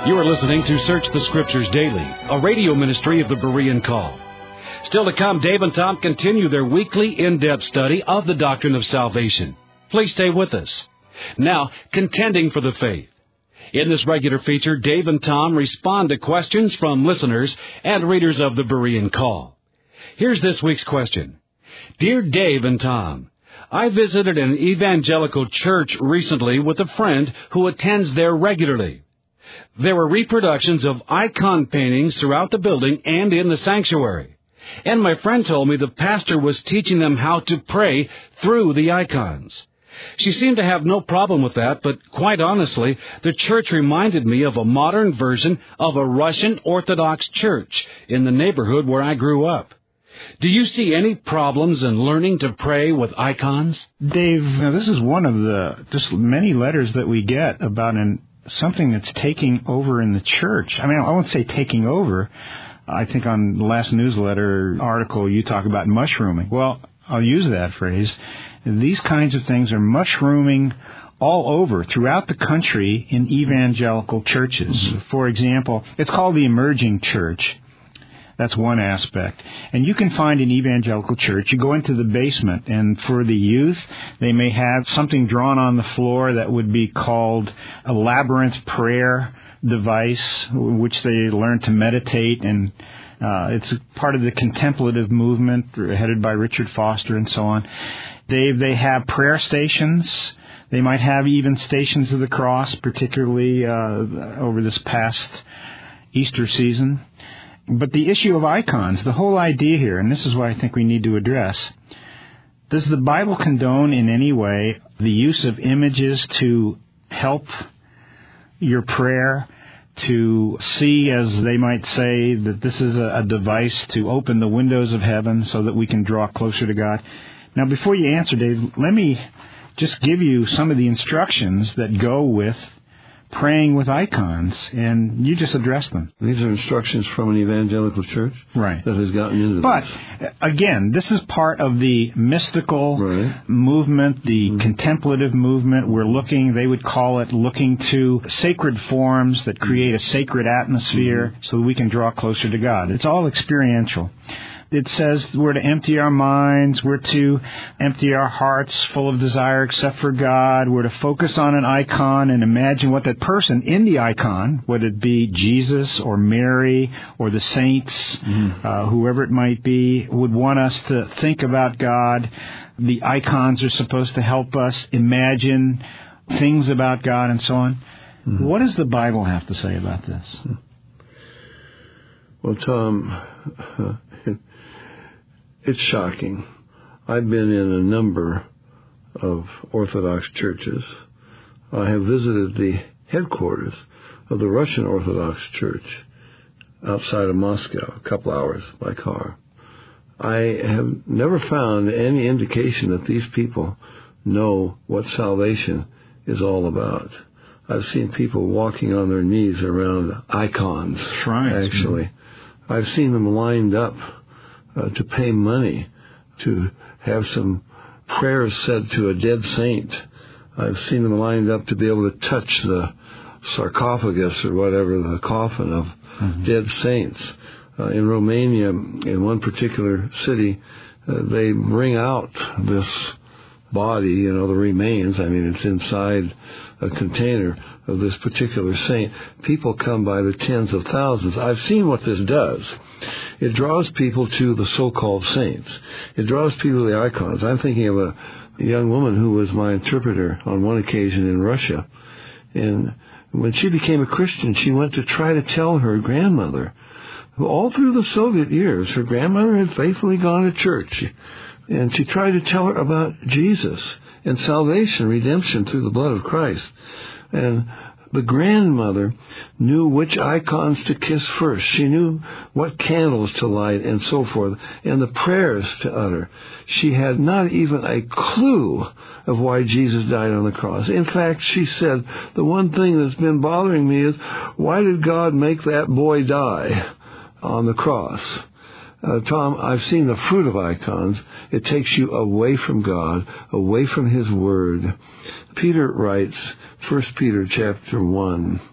You are listening to Search the Scriptures Daily, a radio ministry of the Berean Call. Still to come, Dave and Tom continue their weekly in-depth study of the doctrine of salvation. Please stay with us. Now, contending for the faith. In this regular feature, Dave and Tom respond to questions from listeners and readers of the Berean Call. Here's this week's question. Dear Dave and Tom, I visited an evangelical church recently with a friend who attends there regularly. There were reproductions of icon paintings throughout the building and in the sanctuary. And my friend told me the pastor was teaching them how to pray through the icons. She seemed to have no problem with that, but quite honestly, the church reminded me of a modern version of a Russian Orthodox church in the neighborhood where I grew up. Do you see any problems in learning to pray with icons? Dave, this is one of the just many letters that we get about something that's taking over in the church. I mean, I won't say taking over. I think on the last newsletter article you talk about mushrooming. Well, I'll use that phrase. These kinds of things are mushrooming all over throughout the country in evangelical churches. Mm-hmm. For example, it's called the emerging church. That's one aspect. And you can find an evangelical church, you go into the basement, and for the youth, they may have something drawn on the floor that would be called a labyrinth prayer device, which they learn to meditate, and it's part of the contemplative movement headed by Richard Foster and so on. They have prayer stations. They might have even Stations of the Cross, particularly over this past Easter season. But the issue of icons, the whole idea here, and this is what I think we need to address, does the Bible condone in any way the use of images to help your prayer, to see, as they might say, that this is a device to open the windows of heaven so that we can draw closer to God? Now, before you answer, Dave, let me just give you some of the instructions that go with praying with icons, and you just address them. These are instructions from an evangelical church, right, that has gotten into this. But, again, this is part of the mystical movement, the contemplative movement. They would call it looking to sacred forms that create a sacred atmosphere so that we can draw closer to God. It's all experiential. It says we're to empty our minds, we're to empty our hearts full of desire except for God, we're to focus on an icon and imagine what that person in the icon, whether it be Jesus or Mary or the saints, whoever it might be, would want us to think about God. The icons are supposed to help us imagine things about God and so on. Mm-hmm. What does the Bible have to say about this? Well, Tom, it's shocking. I've been in a number of Orthodox churches. I have visited the headquarters of the Russian Orthodox Church outside of Moscow, a couple hours by car. I have never found any indication that these people know what salvation is all about. I've seen people walking on their knees around icons, shrines, actually. I've seen them lined up to pay money to have some prayers said to a dead saint. I've seen them lined up to be able to touch the sarcophagus or whatever, the coffin of dead saints. In Romania, in one particular city, they bring out this body, the remains. I mean, it's inside a container of this particular saint. People come by the tens of thousands. I've seen what this does. It draws people to the so-called saints. It draws people to the icons. I'm thinking of a young woman who was my interpreter on one occasion in Russia. And when she became a Christian, she went to try to tell her grandmother, who all through the Soviet years, her grandmother had faithfully gone to church. And she tried to tell her about Jesus and salvation, redemption through the blood of Christ. And the grandmother knew which icons to kiss first. She knew what candles to light and so forth, and the prayers to utter. She had not even a clue of why Jesus died on the cross. In fact, she said, the one thing that's been bothering me is, why did God make that boy die on the cross? Tom, I've seen the fruit of icons. It takes you away from God, away from His Word. Peter writes, 1 Peter chapter 1,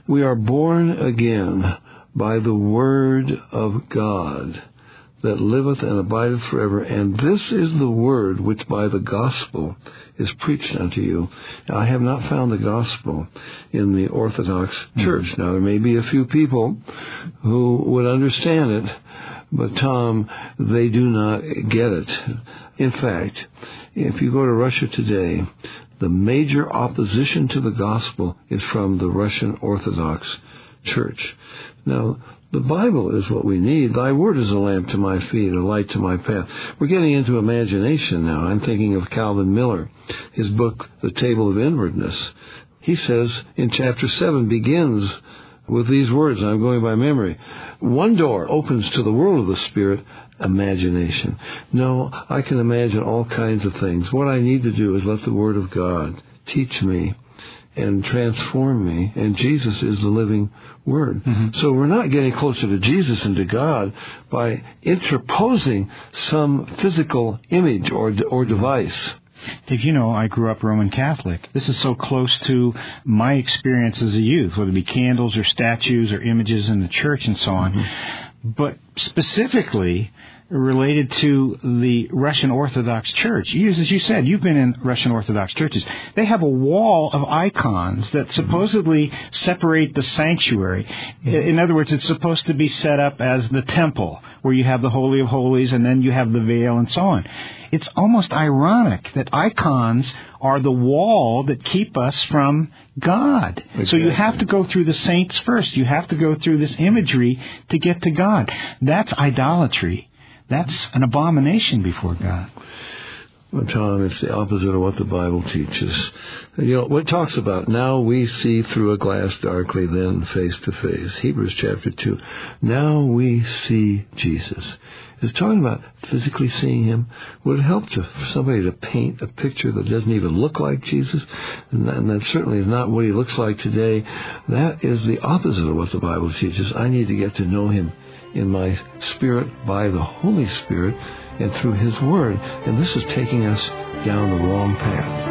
We are born again by the word of God that liveth and abideth forever. And this is the word which by the gospel is preached unto you. Now, I have not found the gospel in the Orthodox Church. Now, there may be a few people who would understand it, but Tom, they do not get it. In fact, if you go to Russia today, the major opposition to the gospel is from the Russian Orthodox Church. Now, the Bible is what we need. Thy word is a lamp to my feet, a light to my path. We're getting into imagination now. I'm thinking of Calvin Miller, his book, The Table of Inwardness. He says in chapter 7 begins with these words. I'm going by memory. One door opens to the world of the Spirit, imagination. No, I can imagine all kinds of things. What I need to do is let the Word of God teach me and transform me, and Jesus is the living Word. So we're not getting closer to Jesus and to God by interposing some physical image or device. Dave, you know, I grew up Roman Catholic. This is so close to my experience as a youth, whether it be candles or statues or images in the church and so on. But specifically related to the Russian Orthodox Church. As you said, you've been in Russian Orthodox churches. They have a wall of icons that supposedly separate the sanctuary. In other words, it's supposed to be set up as the temple, where you have the Holy of Holies and then you have the veil and so on. It's almost ironic that icons are the wall that keep us from God. Exactly. So you have to go through the saints first. You have to go through this imagery to get to God. That's idolatry. That's an abomination before God. Well, Tom, it's the opposite of what the Bible teaches. You know, what it talks about, now we see through a glass darkly, then face to face. Hebrews chapter 2. Now we see Jesus. It's talking about physically seeing Him. Would it help for somebody to paint a picture that doesn't even look like Jesus? And that certainly is not what He looks like today. That is the opposite of what the Bible teaches. I need to get to know Him in my spirit by the Holy Spirit and through His Word. And this is taking us down the wrong path.